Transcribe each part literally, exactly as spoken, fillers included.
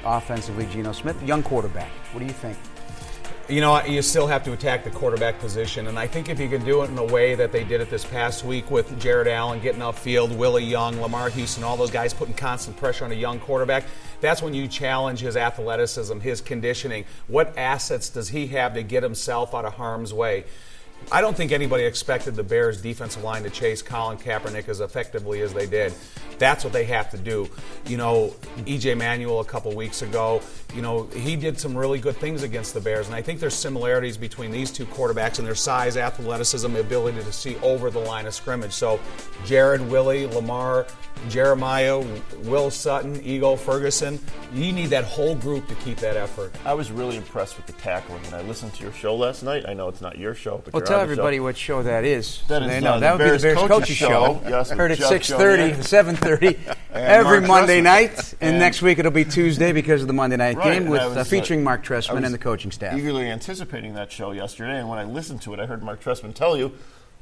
offensively, Geno Smith, young quarterback. What do you think? You know, you still have to attack the quarterback position, and I think if you can do it in a way that they did it this past week with Jared Allen getting upfield, Willie Young, Lamar Houston, all those guys putting constant pressure on a young quarterback, that's when you challenge his athleticism, his conditioning. What assets does he have to get himself out of harm's way? I don't think anybody expected the Bears' defensive line to chase Colin Kaepernick as effectively as they did. That's what they have to do. You know, E J Manuel a couple weeks ago, you know, he did some really good things against the Bears, and I think there's similarities between these two quarterbacks and their size, athleticism, ability to see over the line of scrimmage. So Jared, Willie, Lamar, Jeremiah, Will Sutton, Ego Ferguson, you need that whole group to keep that effort. I was really impressed with the tackling, and I listened to your show last night. I know it's not your show, but well, you're tell on the everybody show. what show that is. That so is they know. uh, That would Bears be the Bears Coaches, Coaches show. show. Yes, Heard at Jeff six thirty, Joniak. seven thirty every Mark Monday Trestman. night, and, And- next week it'll be Tuesday because of the Monday night Right, game and with I was, uh, uh, featuring Mark I Trestman was and the coaching staff. eagerly anticipating that show yesterday, and when I listened to it, I heard Mark Trestman tell you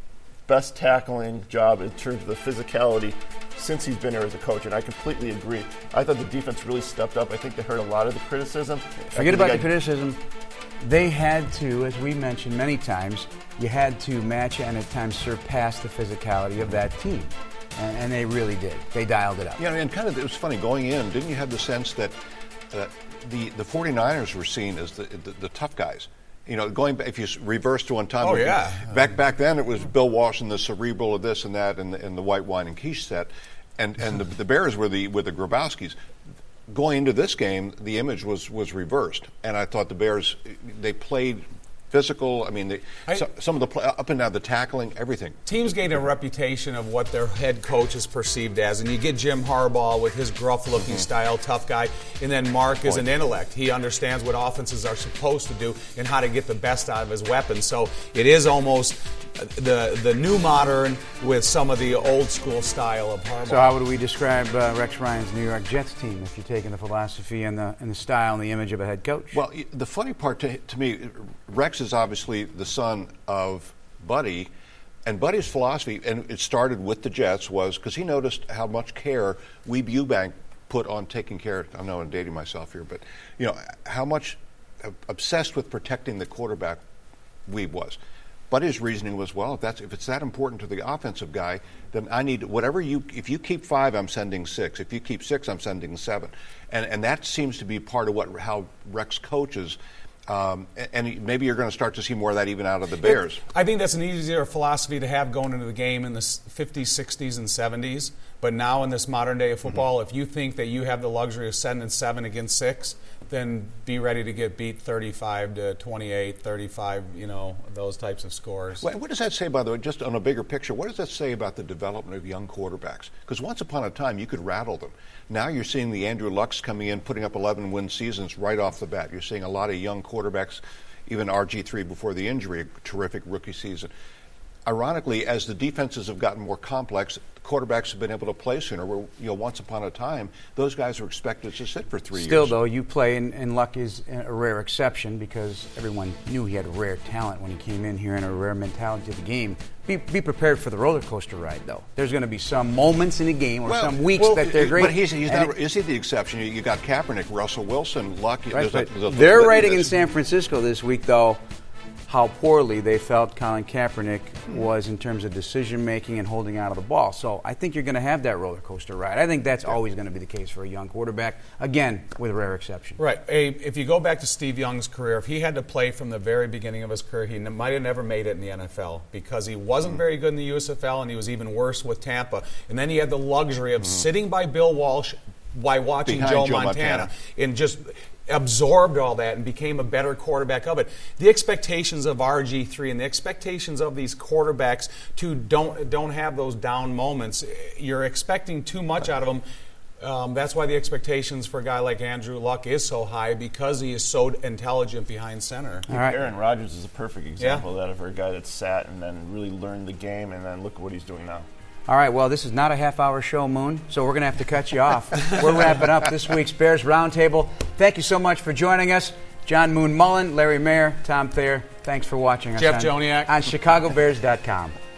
best tackling job in terms of the physicality since he's been here as a coach, and I completely agree. I thought the defense really stepped up. I think they heard a lot of the criticism. Forget about the criticism. They had to, as we mentioned many times, you had to match and at times surpass the physicality of that team. And, and they really did. They dialed it up. Yeah, and kind of, it was funny, going in, didn't you have the sense that uh, the, the 49ers were seen as the, the, the tough guys? You know, going back, if you reverse to one time, Oh, yeah. back back then it was Bill Walsh and the cerebral of this and that and the, and the white wine and quiche set, and and the, the Bears were the with the Grabowskis. Going into this game, the image was was reversed, and I thought the Bears, they played physical. I mean, they, I, so, some of the play, up and down, the tackling, everything. Teams gain a reputation of what their head coach is perceived as, and you get Jim Harbaugh with his gruff-looking Mm-hmm. style, tough guy, and then Mark is Point. an intellect. He understands what offenses are supposed to do and how to get the best out of his weapons. So it is almost the the new modern with some of the old school style of Harbaugh. So how would we describe uh, Rex Ryan's New York Jets team if you're taking the philosophy and the and the style and the image of a head coach? Well, the funny part to, to me, Rex is obviously the son of Buddy, and Buddy's philosophy, and it started with the Jets, was because he noticed how much care Weeb Eubank put on taking care. I know I'm dating myself here, but you know how much obsessed with protecting the quarterback Weeb was. Buddy's reasoning was, well, if that's if it's that important to the offensive guy, then I need whatever you. If you keep five, I'm sending six. If you keep six, I'm sending seven, and and that seems to be part of what how Rex coaches. Um, and maybe you're going to start to see more of that even out of the Bears. I think that's an easier philosophy to have going into the game in the fifties, sixties, and seventies. But now in this modern day of football, mm-hmm. if you think that you have the luxury of sending seven against six, then be ready to get beat thirty-five to twenty-eight, thirty-five, you know, those types of scores. What does that say, by the way, just on a bigger picture, what does that say about the development of young quarterbacks? Because once upon a time, you could rattle them. Now you're seeing the Andrew Lucks coming in, putting up eleven-win seasons right off the bat. You're seeing a lot of young quarterbacks, even R G three before the injury, a terrific rookie season. Ironically, as the defenses have gotten more complex, quarterbacks have been able to play sooner. Where, you know, once upon a time, those guys were expected to sit for three Still, years. Still, though, you play, and, and Luck is a rare exception because everyone knew he had a rare talent when he came in here and a rare mentality to the game. Be, be prepared for the roller coaster ride, though. There's going to be some moments in the game or well, some weeks well, that they're great. But he's, he's not, it, is he the exception? You got Kaepernick, Russell Wilson, Luck. Right, there's but a, there's a they're litany writing in this. San Francisco this week, though, how poorly they felt Colin Kaepernick was in terms of decision-making and holding out of the ball. So I think you're going to have that roller coaster ride. I think that's yeah. always going to be the case for a young quarterback, again, with a rare exception. Right. A, if you go back to Steve Young's career, if he had to play from the very beginning of his career, he n- might have never made it in the N F L because he wasn't mm. very good in the U S F L, and he was even worse with Tampa. And then he had the luxury of mm. sitting by Bill Walsh while watching Behind Joe, Joe Montana, Montana and just absorbed all that and became a better quarterback of it. The expectations of R G three and the expectations of these quarterbacks to don't don't have those down moments, you're expecting too much out of them. Um, that's why the expectations for a guy like Andrew Luck is so high because he is so intelligent behind center. All right. Aaron Rodgers is a perfect example yeah. of that, of a guy that sat and then really learned the game, and then look at what he's doing now. All right, well, this is not a half-hour show, Moon, so we're going to have to cut you off. We're wrapping up this week's Bears Roundtable. Thank you so much for joining us. John Moon Mullen, Larry Mayer, Tom Thayer, thanks for watching us Jeff on, Joniak on Chicago Bears dot com.